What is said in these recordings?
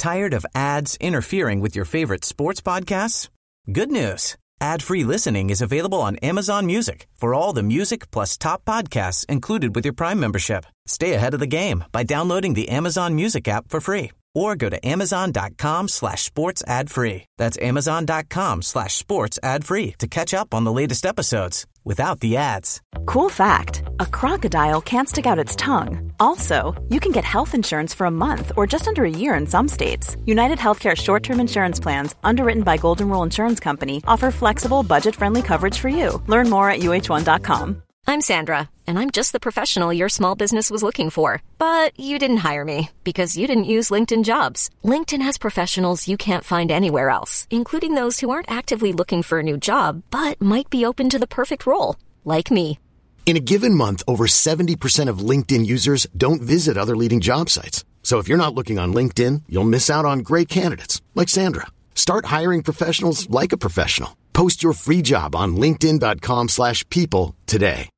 Tired of ads interfering with your favorite sports podcasts? Good news. Ad-free listening is available on Amazon Music for all the music plus top podcasts included with your Prime membership. Stay ahead of the game by downloading the Amazon Music app for free or go to amazon.com/sports ad free. That's amazon.com/sports ad free to catch up on the latest episodes without the ads. Cool fact, a crocodile can't stick out its tongue. Also, you can get health insurance for a month or just under a year in some states. United Healthcare short-term insurance plans, underwritten by Golden Rule Insurance Company, offer flexible, budget-friendly coverage for you. Learn more at uh1.com. I'm Sandra, and I'm just the professional your small business was looking for. But you didn't hire me because you didn't use LinkedIn Jobs. LinkedIn has professionals you can't find anywhere else, including those who aren't actively looking for a new job, but might be open to the perfect role, like me. In a given month, over 70% of LinkedIn users don't visit other leading job sites. So if you're not looking on LinkedIn, you'll miss out on great candidates, like Sandra. Start hiring professionals like a professional. Post your free job on linkedin.com/people today.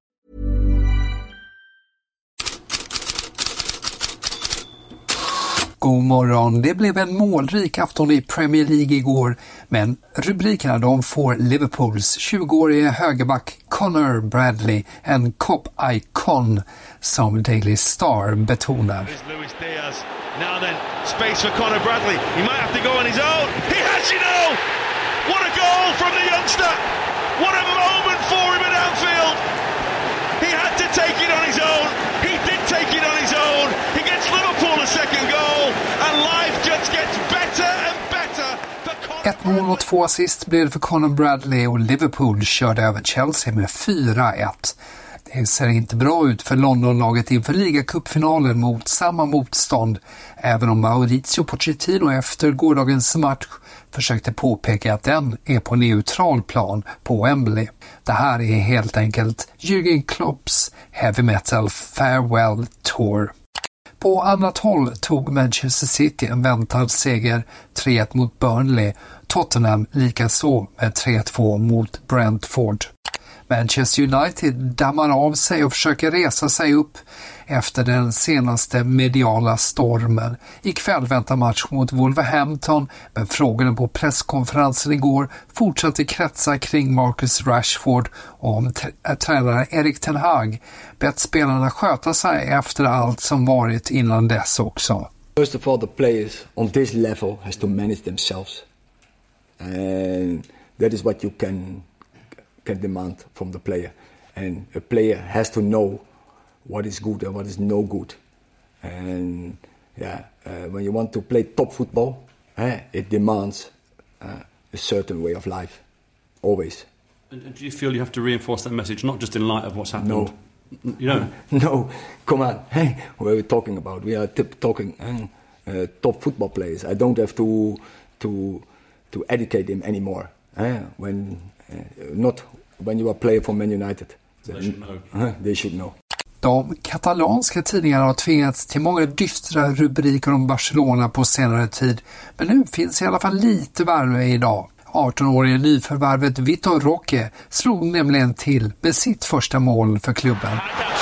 God morgon, det blev en målrik afton i Premier League igår, men rubrikerna de får Liverpools 20-årige högerback Conor Bradley, en cop-icon som Daily Star betonar. Luis Diaz. Now then, space for Conor Bradley. He might have to go on his own. He has, you know! What a goal from the youngster! What a moment for him at Anfield! He had to take it on his own. He did take it on his own. He gets Liverpool a second goal, and life just gets better and better. Ett mål och 2 assist blev det för Conor Bradley och Liverpool körde över Chelsea med 4-1. Det ser inte bra ut för Londonlaget inför ligacupfinalen mot samma motstånd, även om Mauricio Pochettino efter gårdagens match försökte påpeka att den är på neutral plan på Wembley. Det här är helt enkelt Jürgen Klopps heavy metal farewell tour. På annat håll tog Manchester City en väntad seger 3-1 mot Burnley, Tottenham likaså med 3-2 mot Brentford. Manchester United dammar av sig och försöker resa sig upp efter den senaste mediala stormen. Ikväll väntar match mot Wolverhampton, men frågorna på presskonferensen igår fortsatte kretsa kring Marcus Rashford och om tränare Erik ten Hag bett spelarna sköta sig efter allt som varit innan dess också. First of all, the players on this level has to manage themselves. And that is what you can demand from the player, and a player has to know what is good and what is no good. And when you want to play top football, it demands a certain way of life, always. And do you feel you have to reinforce that message, not just in light of what's happened? No. You know? No, come on. Hey, what are we talking about? We are talking top football players. I don't have to educate them anymore. Not when you are a player for Man United. They should know. They should know. De katalanska tidningarna har tvingats till många dystra rubriker om Barcelona på senare tid, men nu finns i alla fall lite värme idag. 18-årige nyförvärvet Vitor Roque slog nämligen till med sitt första mål för klubben.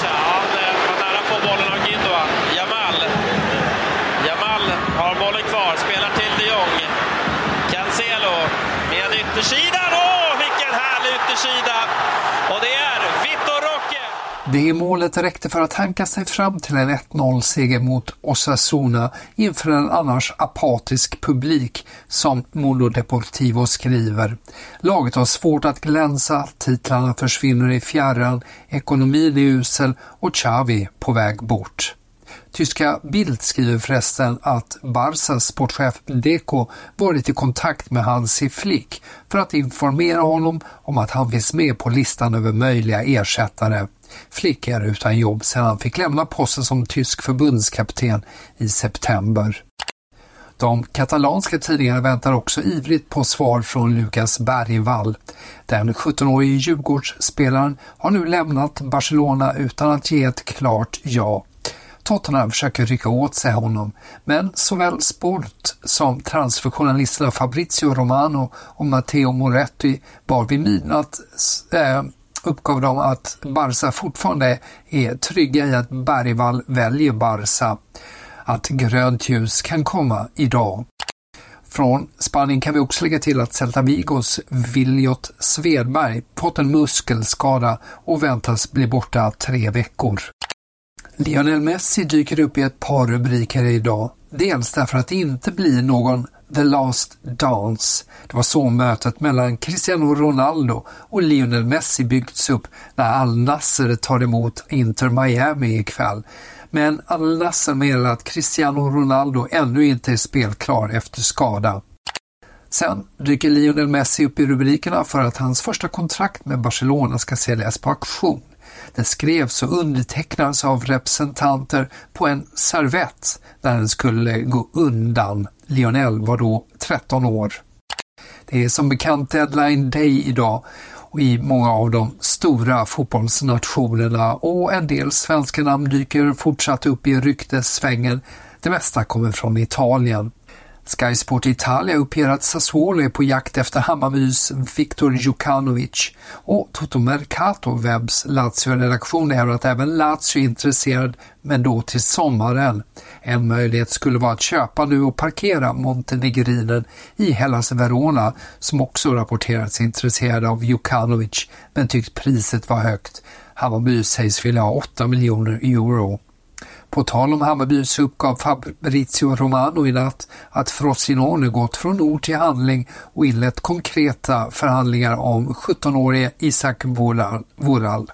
Jamal har bollen kvar, spelar till de Jong. Cancelo med yttersidan. Vilken härlig yttersida! Och det är Vitor Roque. Det målet räckte för att hanka sig fram till en 1-0-seger mot Osasuna inför en annars apatisk publik, som Mundo Deportivo skriver. Laget har svårt att glänsa, titlarna försvinner i fjärran, ekonomin är usel och Xavi på väg bort. Tyska Bild skriver förresten att Barças sportchef Deco varit i kontakt med Hansi Flick för att informera honom om att han finns med på listan över möjliga ersättare. Flick är utan jobb sedan han fick lämna posten som tysk förbundskapten i september. De katalanska tidningarna väntar också ivrigt på svar från Lucas Bergvall. Den 17-årige Djurgårdsspelaren har nu lämnat Barcelona utan att ge ett klart ja. Tottenham försöker rycka åt sig honom, men såväl Sport som transferjournalisterna Fabrizio Romano och Matteo Moretti var vid midnatt uppgav de att Barca fortfarande är trygga i att Bergvall väljer Barca. Att grönt ljus kan komma idag. Från Spanien kan vi också lägga till att Celta Vigos Viljot Svedberg fått en muskelskada och väntas bli borta 3 veckor. Lionel Messi dyker upp i ett par rubriker idag. Dels därför att det inte blir någon The Last Dance. Det var så mötet mellan Cristiano Ronaldo och Lionel Messi byggts upp när Al Nassr tar emot Inter Miami ikväll. Men Al Nassr menar att Cristiano Ronaldo ännu inte är spelklar efter skada. Sen dyker Lionel Messi upp i rubrikerna för att hans första kontrakt med Barcelona ska säljas på auktion. Det skrevs och undertecknades av representanter på en servett där den skulle gå undan. Lionel var då 13 år. Det är som bekant deadline day idag och i många av de stora fotbollsnationerna och en del svenska namn dyker fortsatt upp i ryktessvängen. Det mesta kommer från Italien. Sky Sport Italia uppger att Sassuolo är på jakt efter Hammarbys Viktor Jukanovic och Toto Mercato Webs Lazio-redaktion hävdar att även Lazio är intresserad, men då till sommaren. En möjlighet skulle vara att köpa nu och parkera montenegrinen i Hellas Verona som också rapporterats intresserade av Jukanovic men tyckt priset var högt. Hammarby sägs vilja ha 8 miljoner euro. På tal om Hammarby så uppgav Fabrizio Romano i natt att Frosinone gått från ord till handling och inlett konkreta förhandlingar om 17-årige Isaac Vural.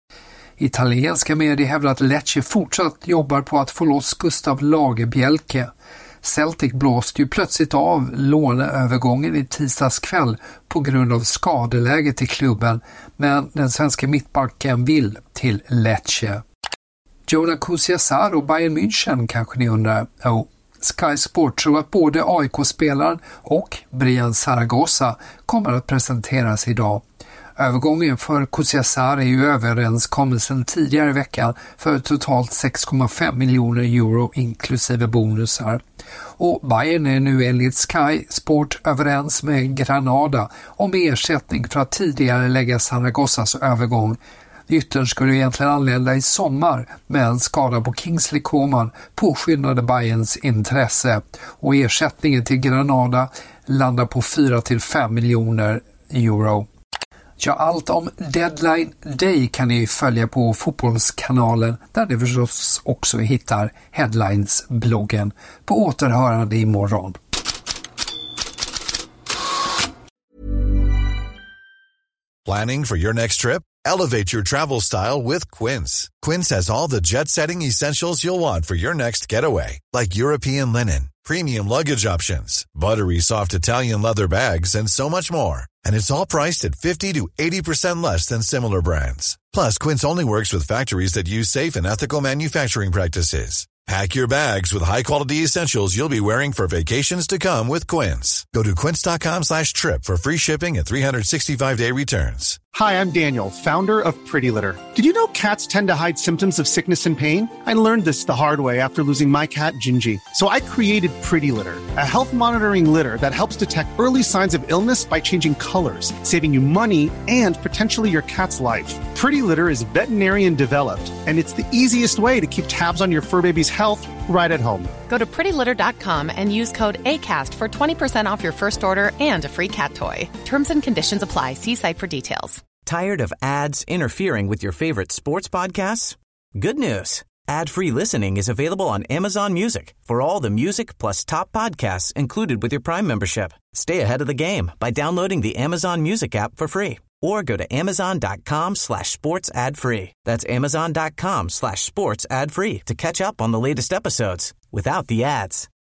Italienska medier hävdar att Lecce fortsatt jobbar på att få loss Gustav Lagerbielke. Celtic blåste ju plötsligt av låneövergången i tisdags kväll på grund av skadeläget i klubben, men den svenska mittbacken vill till Lecce. Jonah Kusiasar och Bayern München kanske ni undrar. Sky Sport tror att både AIK-spelaren och Brian Zaragoza kommer att presenteras idag. Övergången för Kusiasar är ju överenskommelsen tidigare i veckan för totalt 6,5 miljoner euro inklusive bonusar. Och Bayern är nu enligt Sky Sport överens med Granada om ersättning för att tidigare lägga Zaragozas övergång. Yttern skulle egentligen anlända i sommar, men skada på Kingsley Coman påskyndade Bayerns intresse och ersättningen till Granada landar på 4-5 miljoner euro. Ja, allt om Deadline Day kan ni följa på Fotbollskanalen där ni förstås också hittar Headlines-bloggen. På återhörande imorgon. Planning for your next trip? Elevate your travel style with Quince. Quince has all the jet-setting essentials you'll want for your next getaway, like European linen, premium luggage options, buttery soft Italian leather bags, and so much more. And it's all priced at 50 to 80% less than similar brands. Plus, Quince only works with factories that use safe and ethical manufacturing practices. Pack your bags with high-quality essentials you'll be wearing for vacations to come with Quince. Go to quince.com/trip for free shipping and 365-day returns. Hi, I'm Daniel, founder of Pretty Litter. Did you know cats tend to hide symptoms of sickness and pain? I learned this the hard way after losing my cat, Gingy. So I created Pretty Litter, a health monitoring litter that helps detect early signs of illness by changing colors, saving you money and potentially your cat's life. Pretty Litter is veterinarian developed, and it's the easiest way to keep tabs on your fur baby's health right at home. Go to prettylitter.com and use code ACAST for 20% off your first order and a free cat toy. Terms and conditions apply. See site for details. Tired of ads interfering with your favorite sports podcasts? Good news. Ad-free listening is available on Amazon Music for all the music plus top podcasts included with your Prime membership. Stay ahead of the game by downloading the Amazon Music app for free or go to amazon.com/sports ad free. That's amazon.com/sports ad free to catch up on the latest episodes without the ads.